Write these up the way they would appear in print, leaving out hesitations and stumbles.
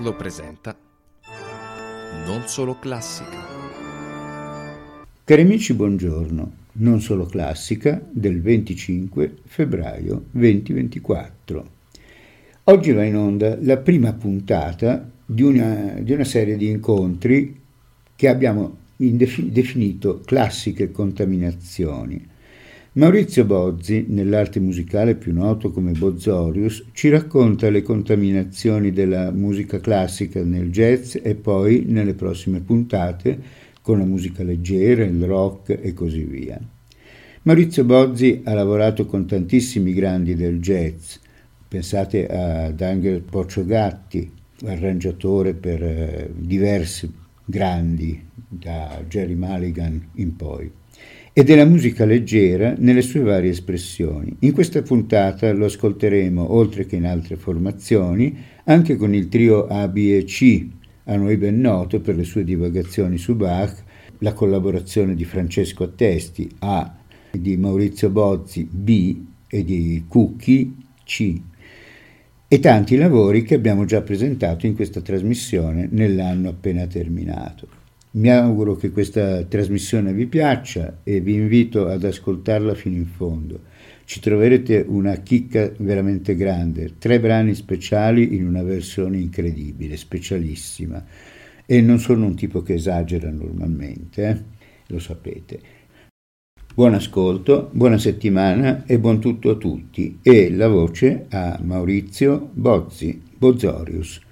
Leonardo presenta Non Solo Classica. Cari amici, buongiorno. Non Solo Classica del 25 febbraio 2024. Oggi va in onda la prima puntata di una serie di incontri che abbiamo definito classiche contaminazioni. Maurizio Bozzi, nell'arte musicale più noto come Bozzorius, ci racconta le contaminazioni della musica classica nel jazz e poi, nelle prossime puntate, con la musica leggera, il rock e così via. Maurizio Bozzi ha lavorato con tantissimi grandi del jazz. Pensate ad Angelo Porciogatti, arrangiatore per diversi grandi, da Jerry Mulligan in poi, e della musica leggera nelle sue varie espressioni. In questa puntata lo ascolteremo, oltre che in altre formazioni, anche con il trio A, B e C, a noi ben noto per le sue divagazioni su Bach, la collaborazione di Francesco Attesti, A, di Maurizio Bozzi, B, e di Cucchi, C, e tanti lavori che abbiamo già presentato in questa trasmissione nell'anno appena terminato. Mi auguro che questa trasmissione vi piaccia e vi invito ad ascoltarla fino in fondo. Ci troverete una chicca veramente grande, 3 brani speciali in una versione incredibile, specialissima. E non sono un tipo che esagera normalmente, lo sapete. Buon ascolto, buona settimana e buon tutto a tutti. E la voce a Maurizio Bozzi, Bozzorius.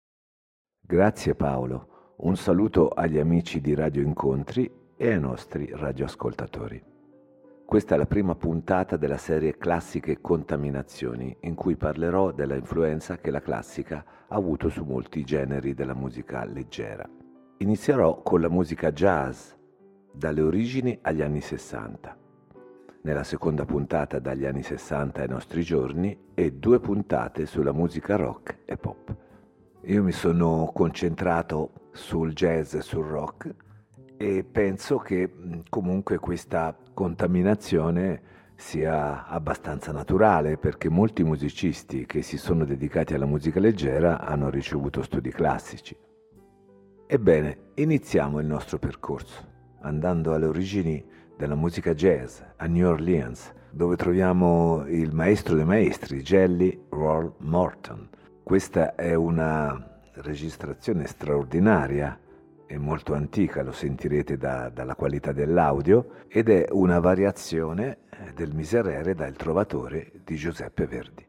Grazie Paolo. Un saluto agli amici di Radio Incontri e ai nostri radioascoltatori. Questa è la prima puntata della serie Classiche Contaminazioni, in cui parlerò della influenza che la classica ha avuto su molti generi della musica leggera. Inizierò con la musica jazz, dalle origini agli anni 60. Nella seconda puntata dagli anni 60 ai nostri giorni e 2 puntate sulla musica rock e pop. Io mi sono concentrato sul jazz e sul rock e penso che comunque questa contaminazione sia abbastanza naturale, perché molti musicisti che si sono dedicati alla musica leggera hanno ricevuto studi classici. Ebbene, iniziamo il nostro percorso andando alle origini della musica jazz a New Orleans, dove troviamo il maestro dei maestri, Jelly Roll Morton. Questa è una registrazione straordinaria e molto antica, lo sentirete dalla qualità dell'audio, ed è una variazione del Miserere da Il Trovatore di Giuseppe Verdi.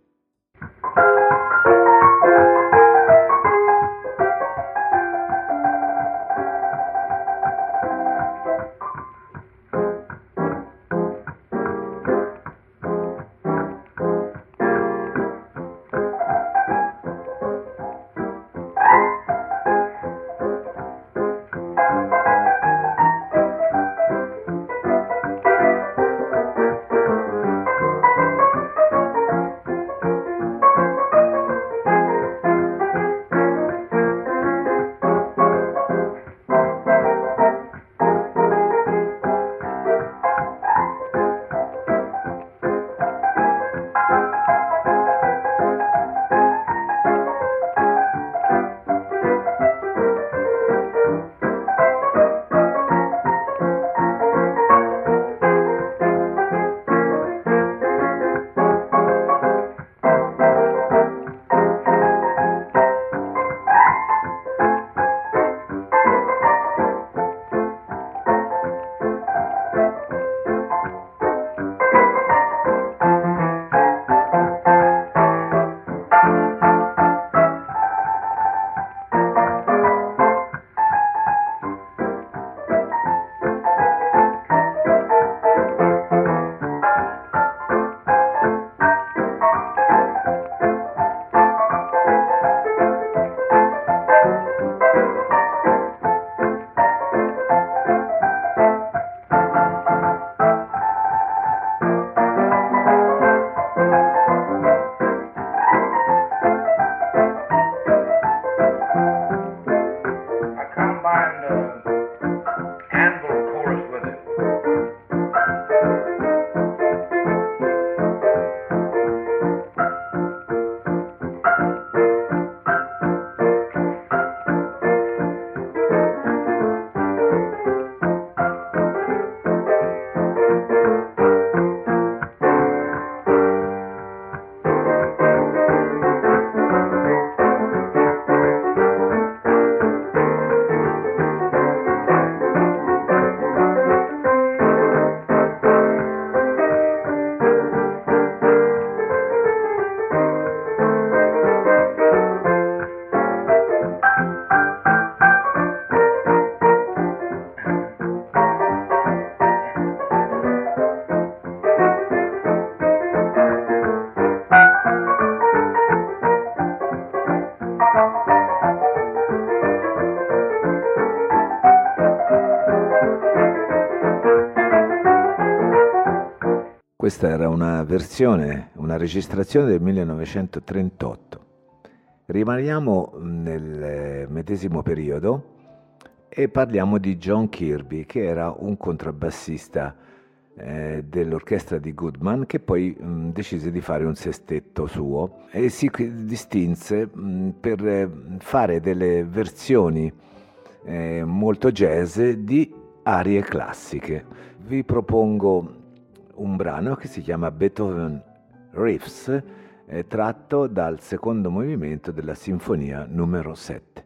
Questa era una versione, una registrazione del 1938. Rimaniamo nel medesimo periodo e parliamo di John Kirby, che era un contrabbassista dell'orchestra di Goodman, che poi decise di fare un sestetto suo e si distinse per fare delle versioni molto jazz di arie classiche. Vi propongo un brano che si chiama Beethoven Riffs, tratto dal secondo movimento della Sinfonia numero 7.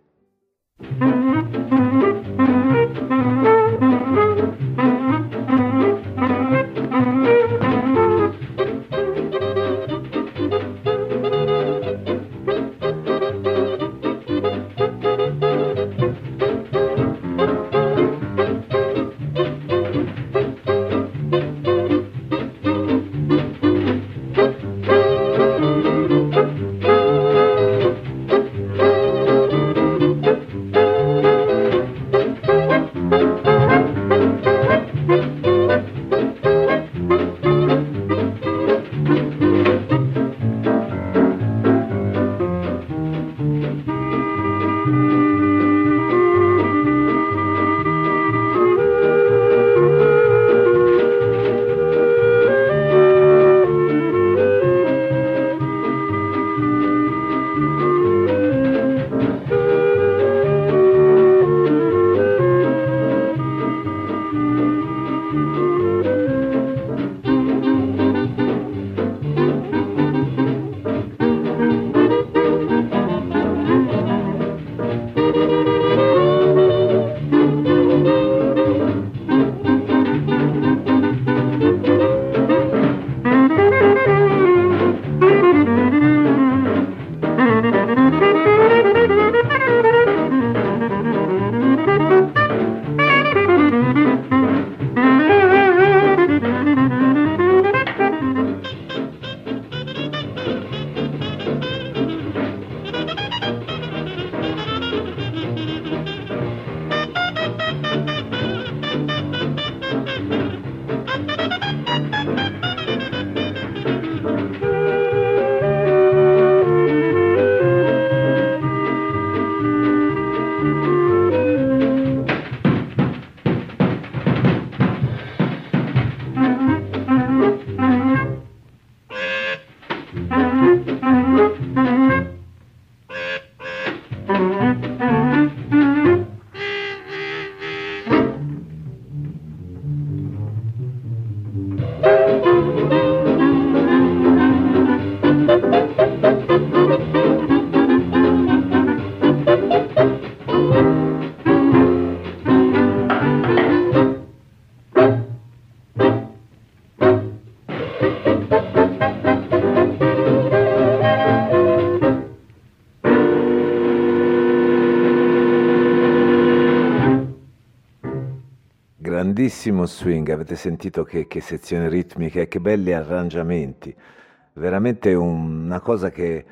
Grandissimo swing, avete sentito che sezione ritmica e che belli arrangiamenti, veramente una cosa che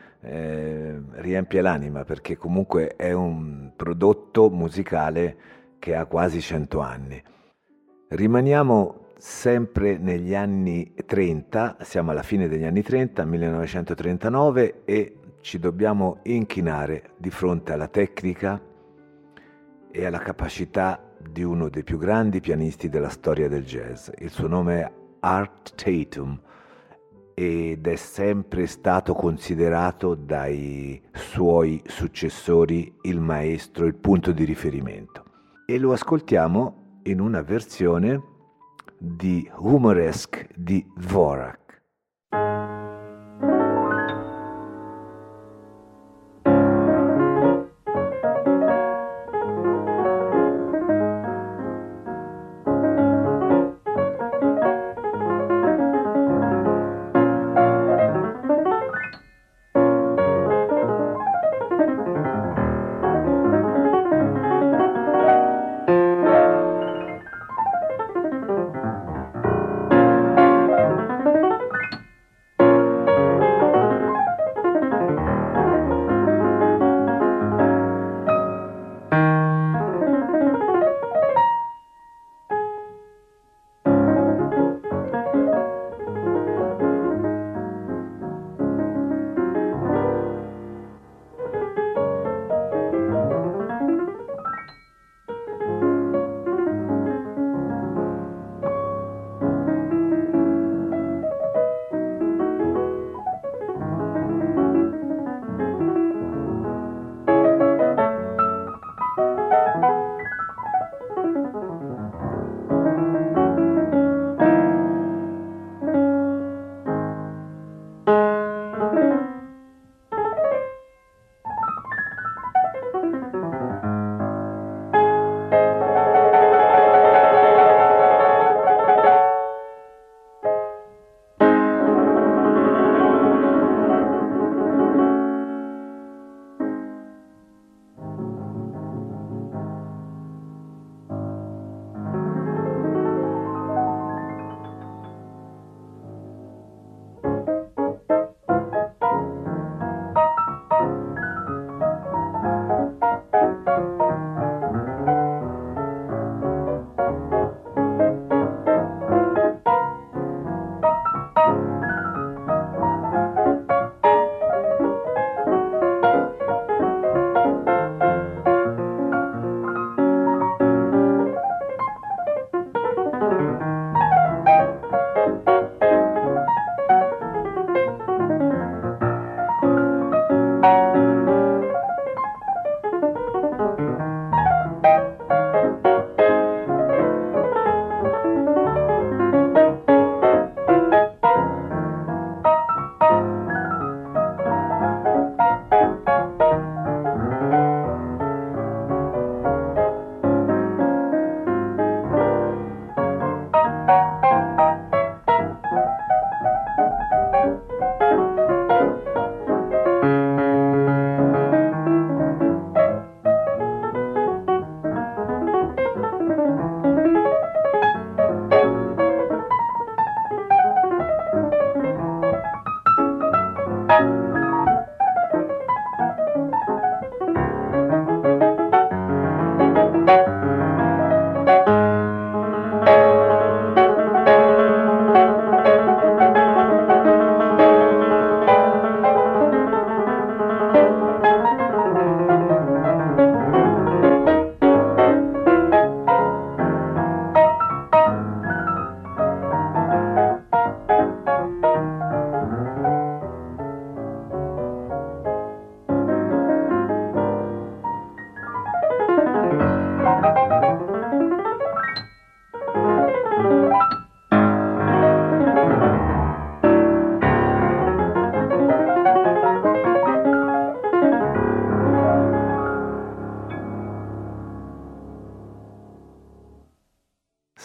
riempie l'anima, perché comunque è un prodotto musicale che ha quasi 100 anni. Rimaniamo sempre negli anni 30, siamo alla fine degli anni 30, 1939, e ci dobbiamo inchinare di fronte alla tecnica e alla capacità di uno dei più grandi pianisti della storia del jazz. Il suo nome è Art Tatum ed è sempre stato considerato dai suoi successori il maestro, il punto di riferimento. E lo ascoltiamo in una versione di Humoresque di Dvorak.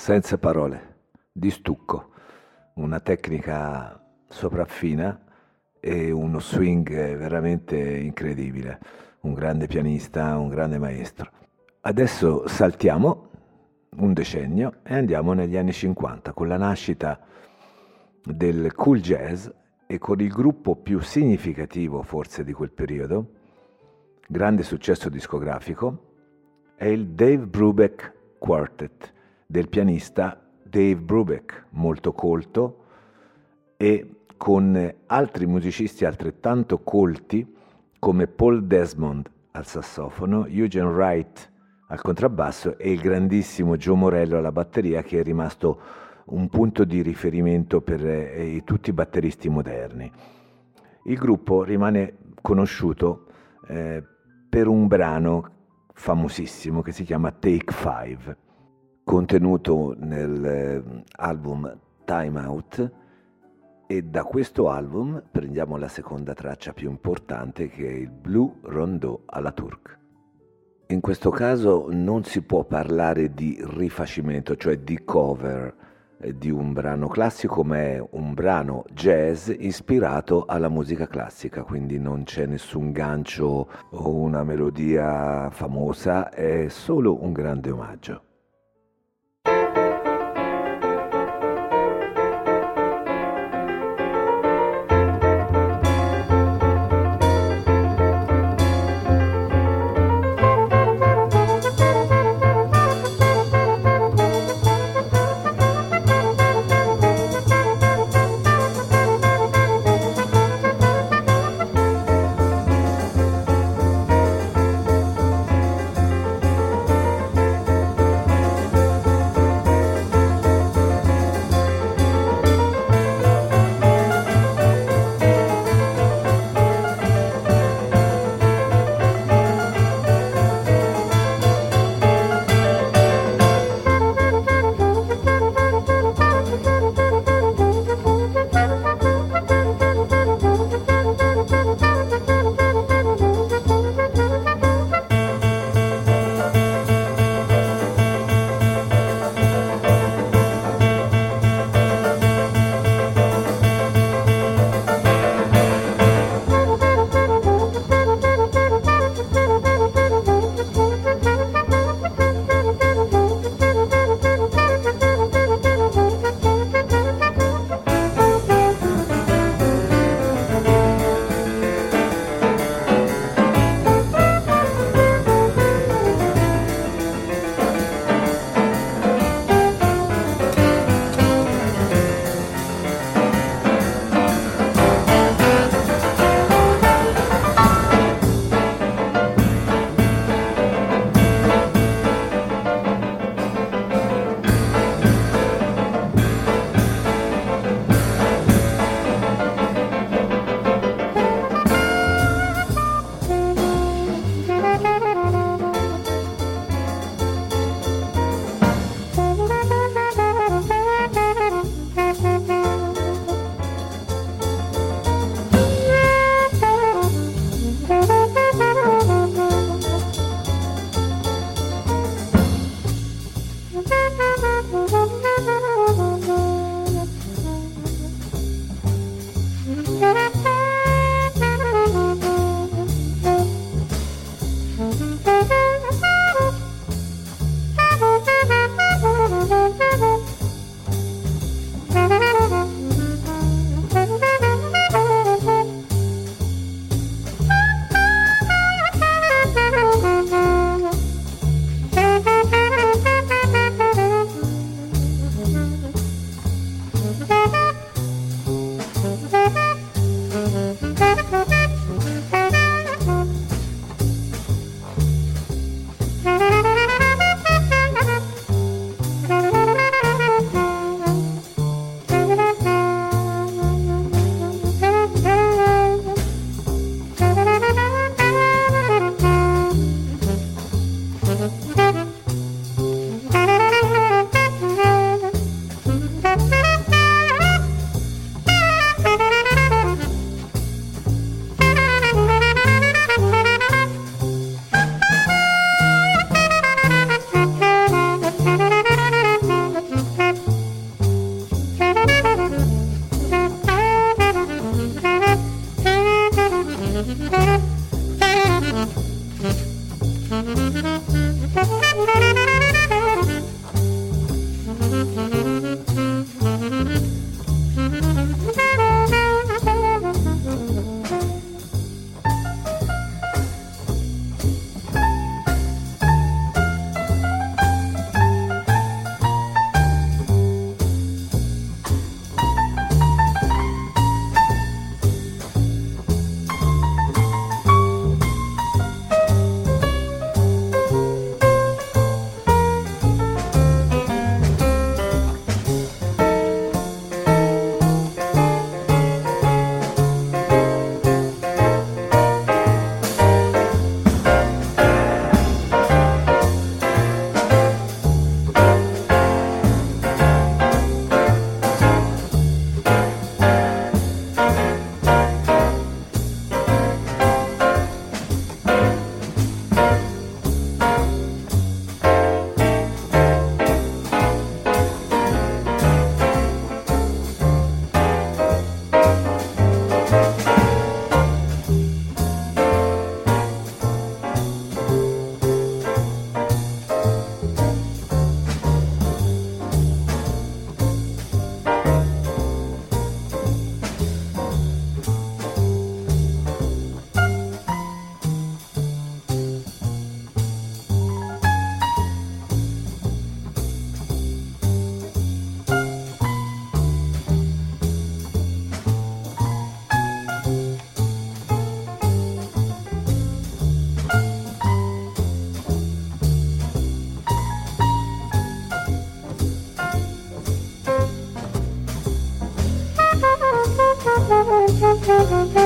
senza parole, di stucco, una tecnica sopraffina e uno swing veramente incredibile, un grande pianista, un grande maestro. Adesso saltiamo un decennio e andiamo negli anni 50 con la nascita del cool jazz e con il gruppo più significativo forse di quel periodo, grande successo discografico, è il Dave Brubeck Quartet del pianista Dave Brubeck, molto colto, e con altri musicisti altrettanto colti come Paul Desmond al sassofono, Eugene Wright al contrabbasso e il grandissimo Joe Morello alla batteria, che è rimasto un punto di riferimento per tutti i batteristi moderni. Il gruppo rimane conosciuto per un brano famosissimo che si chiama Take Five, contenuto nell'album Time Out, e da questo album prendiamo la seconda traccia più importante, che è il Blue Rondeau alla Turk. In questo caso non si può parlare di rifacimento, cioè di cover di un brano classico, ma è un brano jazz ispirato alla musica classica, quindi non c'è nessun gancio o una melodia famosa, è solo un grande omaggio.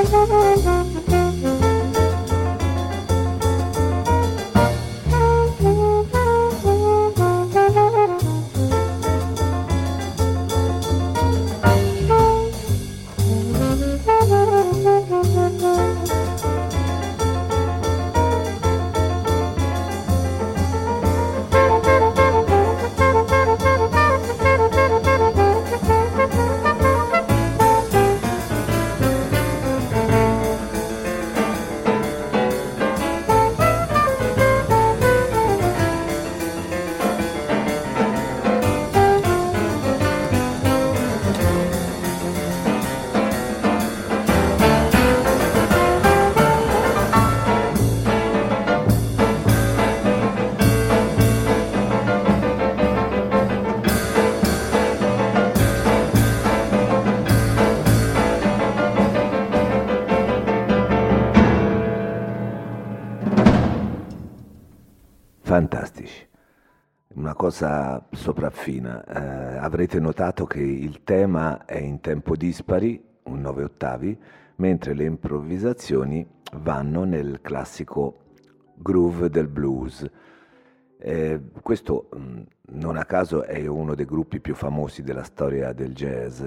Fantastici. Una cosa sopraffina, avrete notato che il tema è in tempo dispari, un 9 ottavi, mentre le improvvisazioni vanno nel classico groove del blues. Questo non a caso è uno dei gruppi più famosi della storia del jazz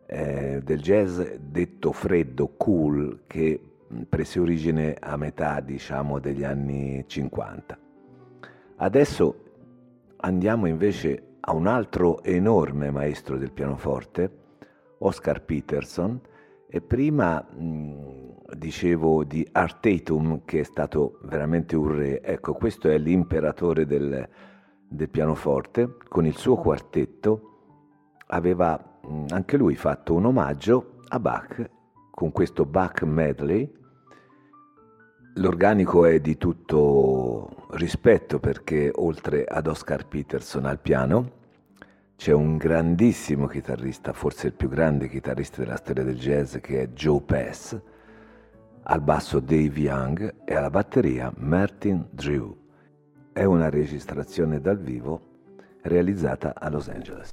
detto freddo, cool, che prese origine a metà, diciamo, degli anni 50. Adesso andiamo invece a un altro enorme maestro del pianoforte, Oscar Peterson, e prima dicevo di Art Tatum, che è stato veramente un re. Ecco, questo è l'imperatore del pianoforte. Con il suo quartetto aveva anche lui fatto un omaggio a Bach con questo Bach Medley. L'organico è di tutto rispetto, perché oltre ad Oscar Peterson al piano c'è un grandissimo chitarrista, forse il più grande chitarrista della storia del jazz, che è Joe Pass, al basso Dave Young e alla batteria Martin Drew. È una registrazione dal vivo realizzata a Los Angeles.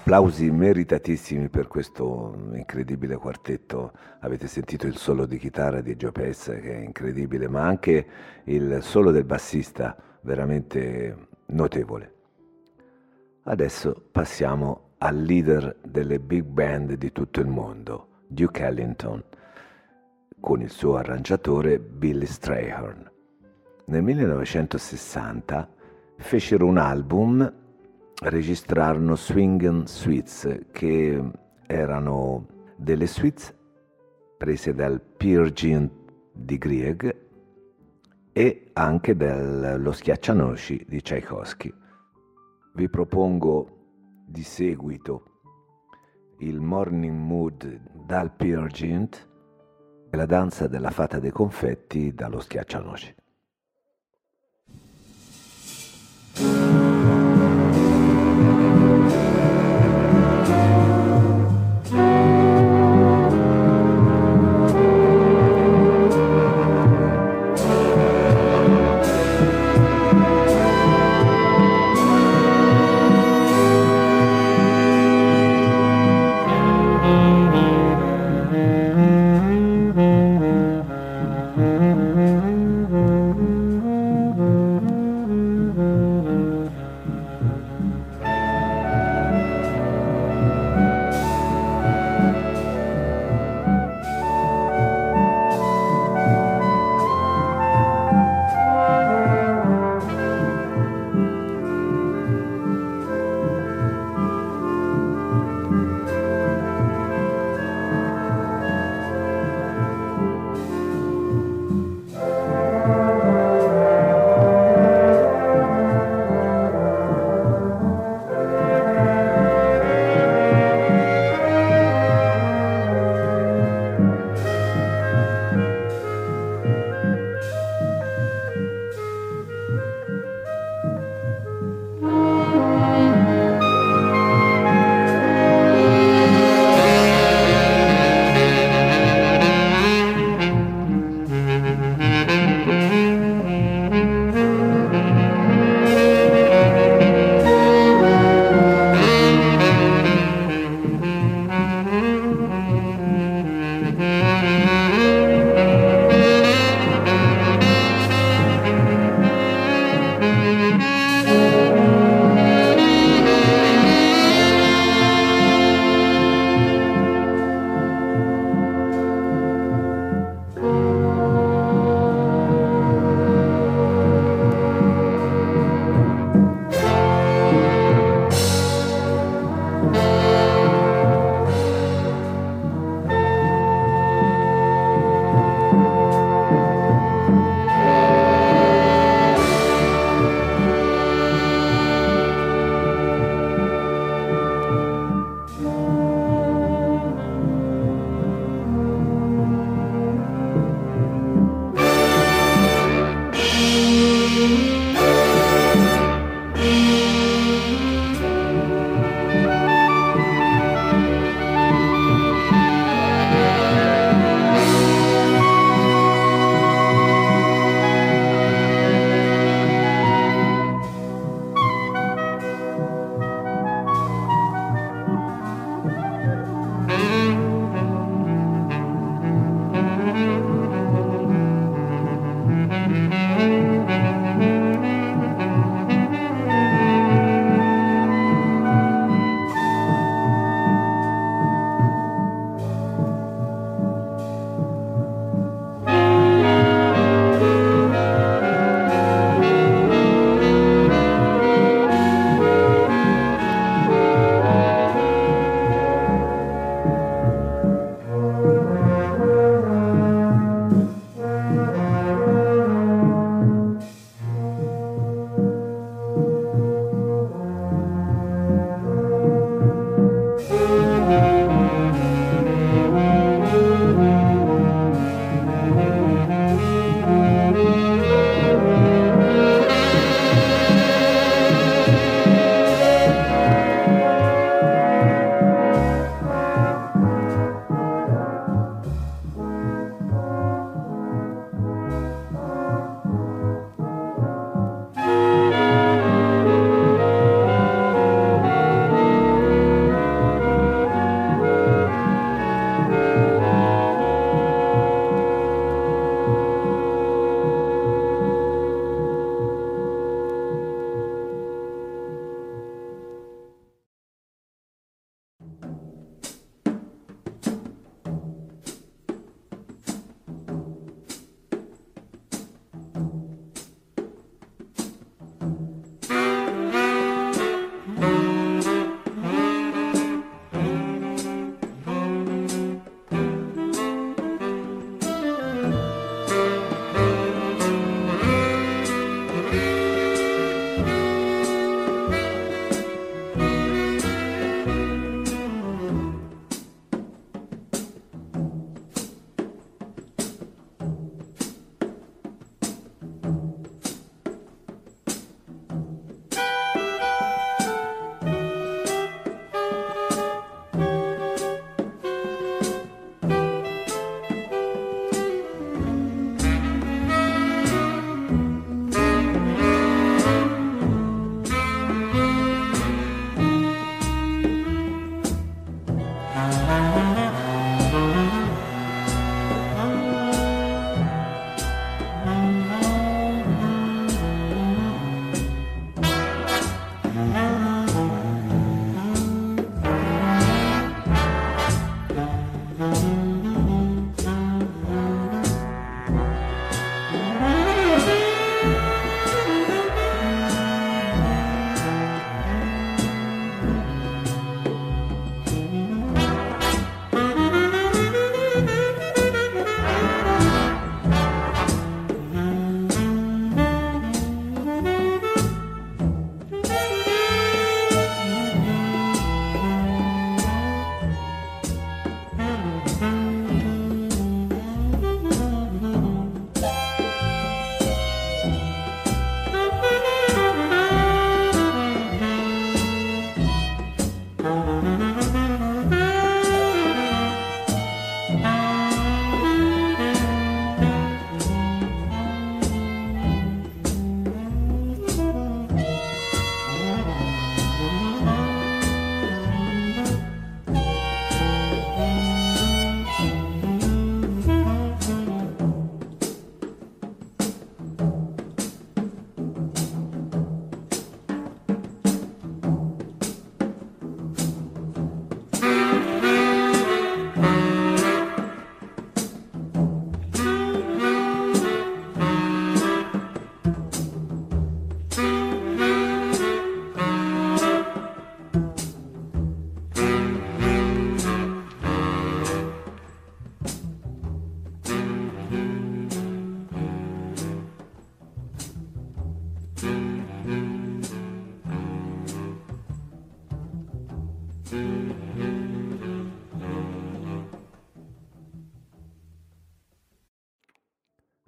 Applausi meritatissimi per questo incredibile quartetto. Avete sentito il solo di chitarra di Joe Pace, che è incredibile, ma anche il solo del bassista, veramente notevole. Adesso passiamo al leader delle big band di tutto il mondo, Duke Ellington, con il suo arrangiatore Billy Strayhorn. Nel 1960 fecero un album, registrarono Swingin' Suites, che erano delle suites prese dal Peer Gynt di Grieg e anche dallo Schiaccianoci di Tchaikovsky. Vi propongo di seguito il Morning Mood dal Peer Gynt e la danza della fata dei confetti dallo Schiaccianoci.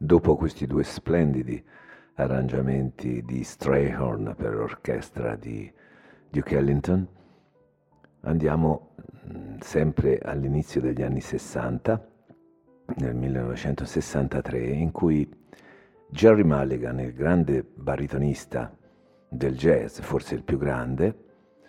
Dopo questi due splendidi arrangiamenti di Strayhorn per orchestra di Duke Ellington, andiamo sempre all'inizio degli anni 60, nel 1963, in cui Gerry Mulligan, il grande baritonista del jazz, forse il più grande,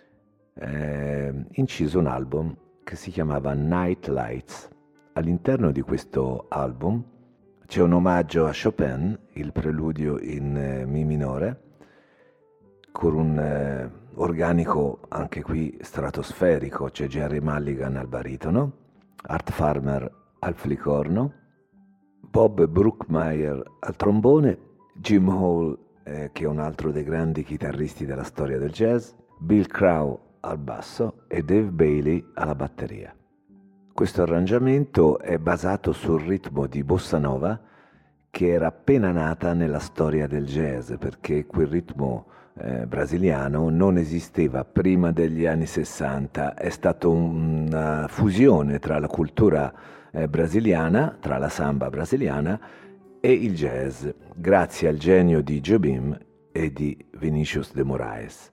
incise un album che si chiamava Night Lights. All'interno di questo album c'è un omaggio a Chopin, il preludio in Mi minore, con un organico anche qui stratosferico. C'è Gerry Mulligan al baritono, Art Farmer al flicorno, Bob Brookmeyer al trombone, Jim Hall, che è un altro dei grandi chitarristi della storia del jazz, Bill Crow al basso e Dave Bailey alla batteria. Questo arrangiamento è basato sul ritmo di bossa nova che era appena nata nella storia del jazz, perché quel ritmo brasiliano non esisteva prima degli anni 60, è stata una fusione tra la cultura brasiliana, tra la samba brasiliana e il jazz, grazie al genio di Jobim e di Vinicius de Moraes.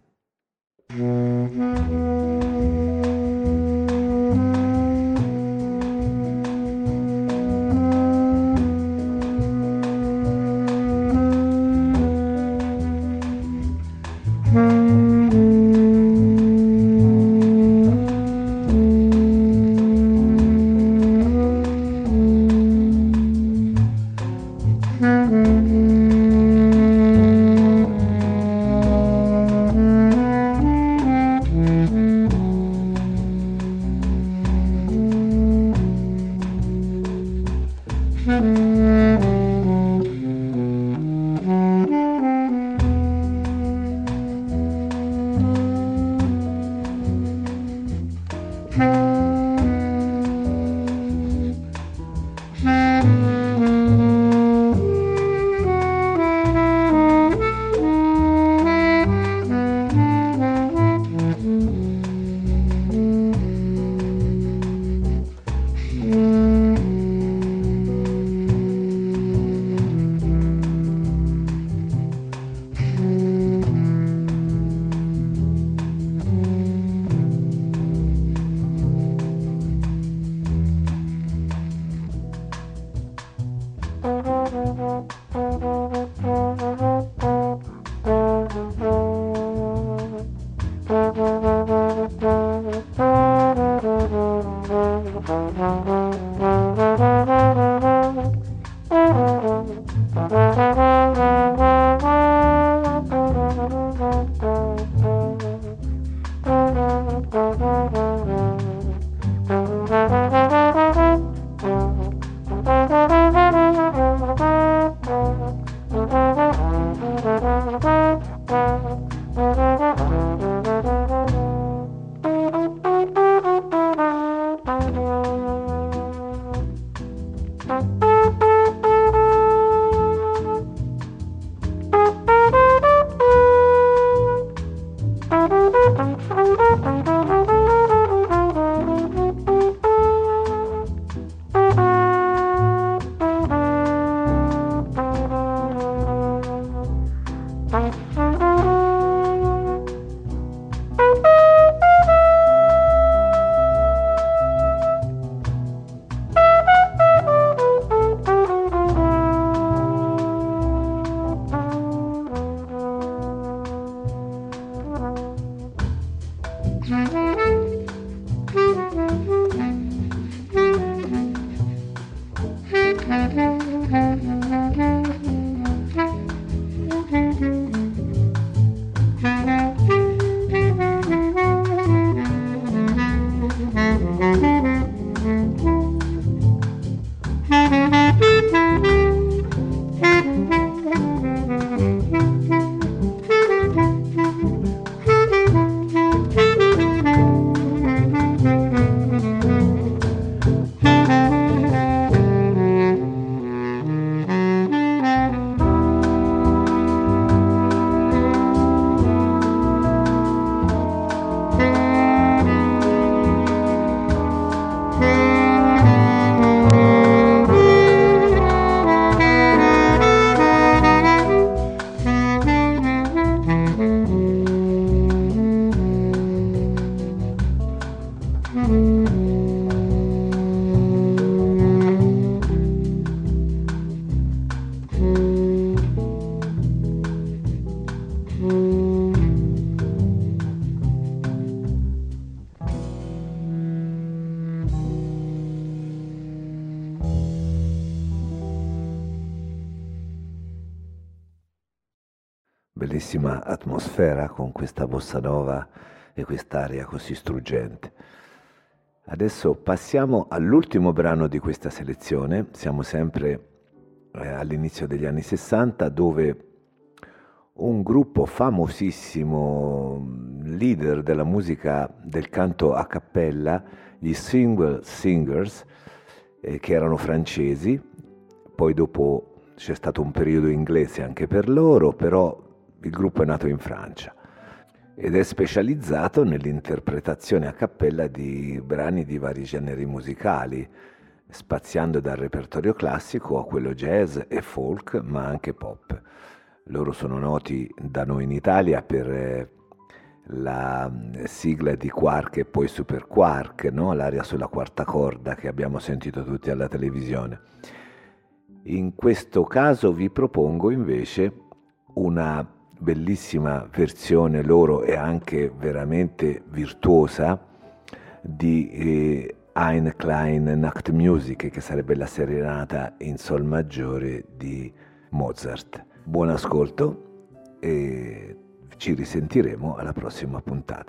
Bellissima atmosfera con questa bossa nova e quest'aria così struggente. Adesso passiamo all'ultimo brano di questa selezione. Siamo sempre all'inizio degli anni 60, dove un gruppo famosissimo, leader della musica del canto a cappella, gli Single Singers, che erano francesi, poi dopo c'è stato un periodo inglese anche per loro, però il gruppo è nato in Francia ed è specializzato nell'interpretazione a cappella di brani di vari generi musicali, spaziando dal repertorio classico a quello jazz e folk, ma anche pop. Loro sono noti da noi in Italia per la sigla di Quark e poi Super Quark, no? L'aria sulla quarta corda che abbiamo sentito tutti alla televisione. In questo caso vi propongo invece una bellissima versione loro e anche veramente virtuosa di Eine kleine Nachtmusik, che sarebbe la serenata in sol maggiore di Mozart. Buon ascolto e ci risentiremo alla prossima puntata.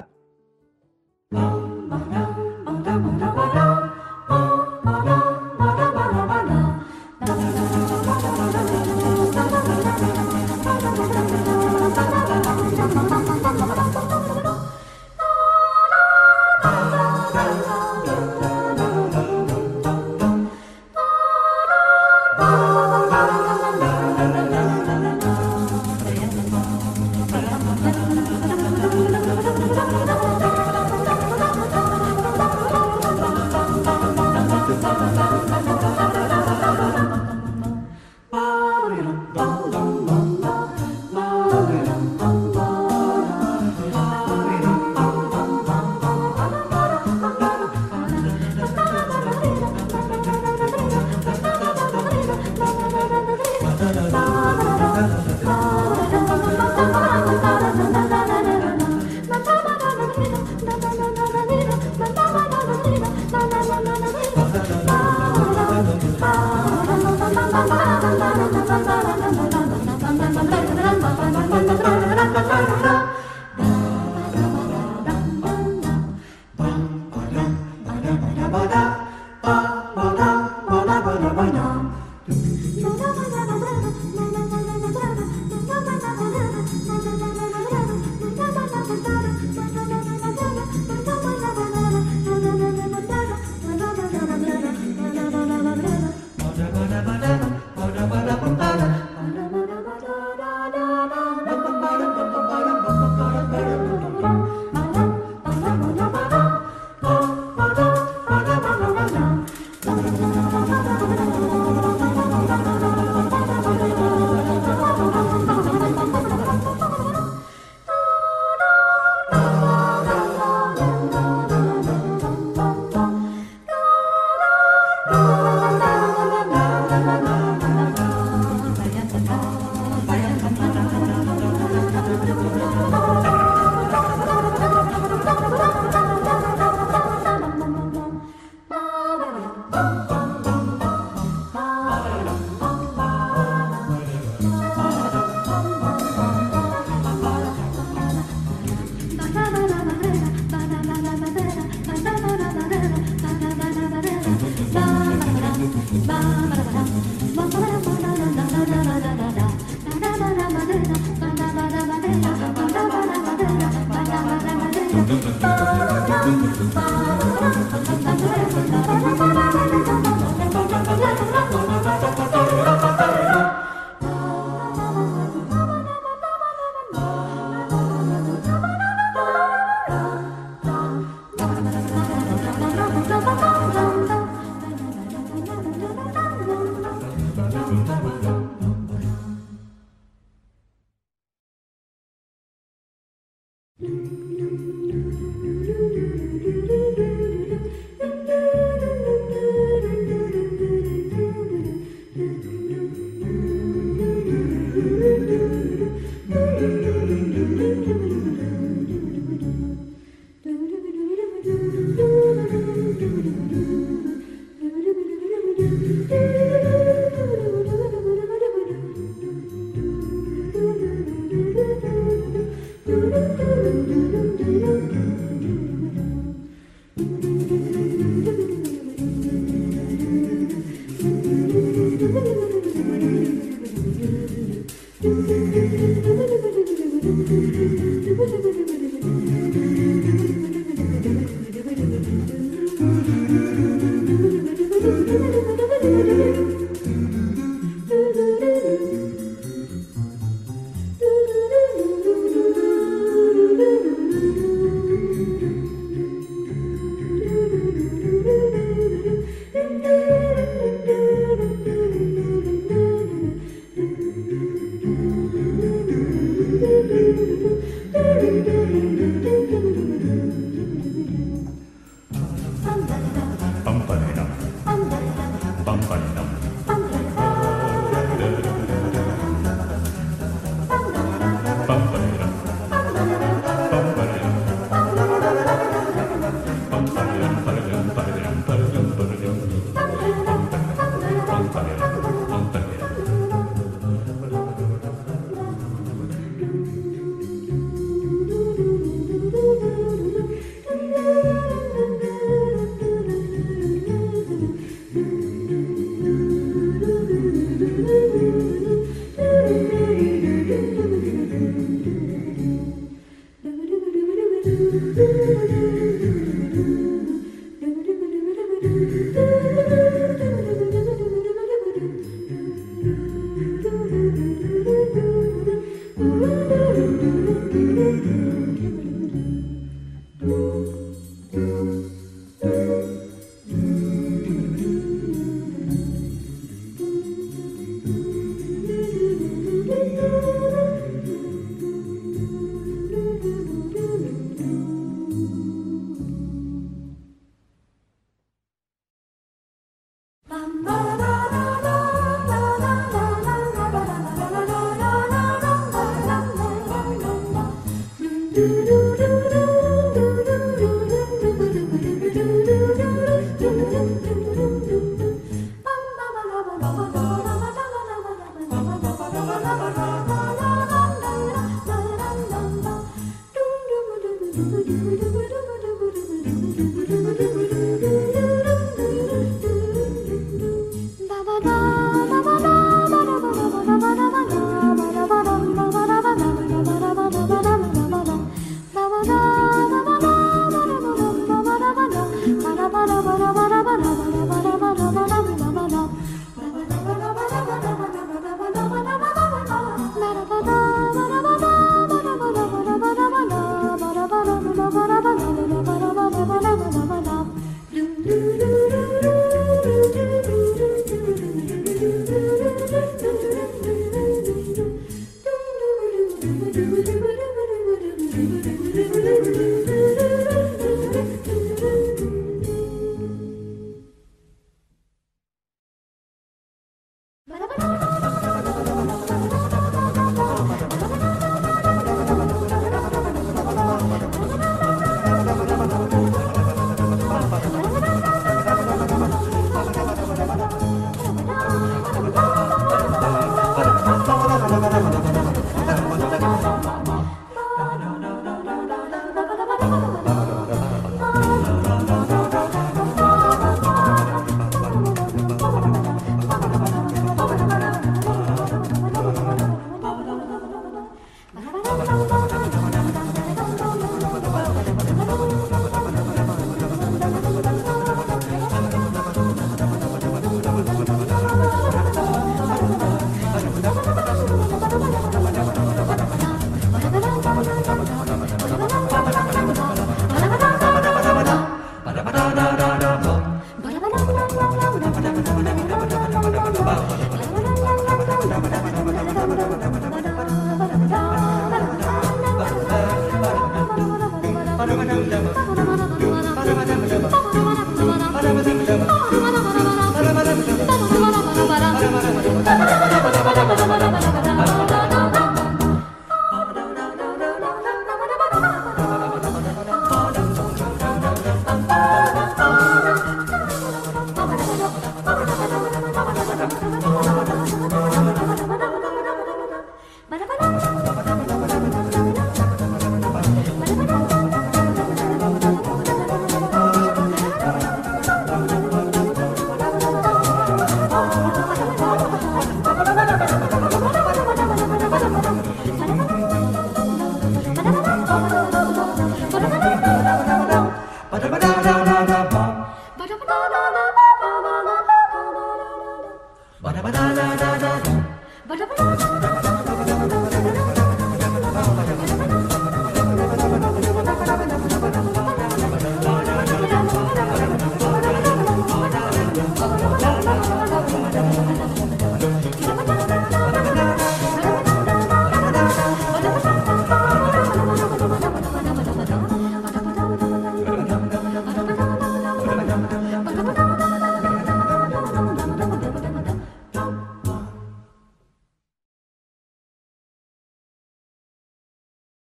Ba-da-ba-da-da-da-da.